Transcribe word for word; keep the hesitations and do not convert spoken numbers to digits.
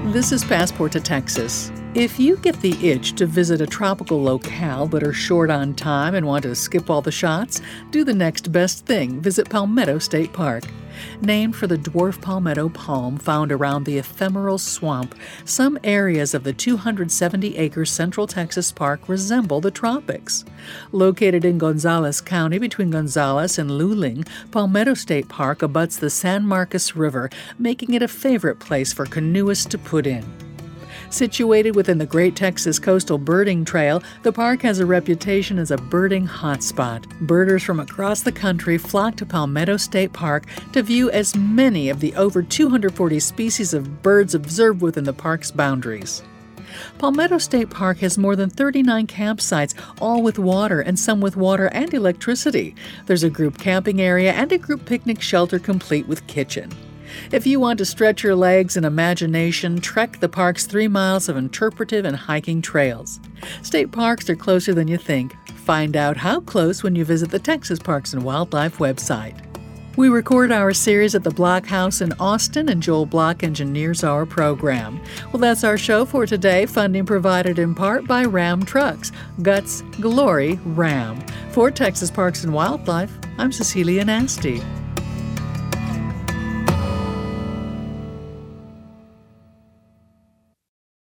This is Passport to Texas. If you get the itch to visit a tropical locale but are short on time and want to skip all the shots, do the next best thing. Visit Palmetto State Park. Named for the dwarf palmetto palm found around the ephemeral swamp, some areas of the two hundred seventy acre Central Texas Park resemble the tropics. Located in Gonzales County between Gonzales and Luling, Palmetto State Park abuts the San Marcos River, making it a favorite place for canoeists to put in. Situated within the Great Texas Coastal Birding Trail, the park has a reputation as a birding hotspot. Birders from across the country flock to Palmetto State Park to view as many of the over two hundred forty species of birds observed within the park's boundaries. Palmetto State Park has more than thirty-nine campsites, all with water and some with water and electricity. There's a group camping area and a group picnic shelter complete with kitchen. If you want to stretch your legs and imagination, trek the park's three miles of interpretive and hiking trails. State parks are closer than you think. Find out how close when you visit the Texas Parks and Wildlife website. We record our series at the Block House in Austin, and Joel Block engineers our program. Well, that's our show for today. Funding provided in part by Ram Trucks. Guts, glory, Ram. For Texas Parks and Wildlife, I'm Cecilia Nasty.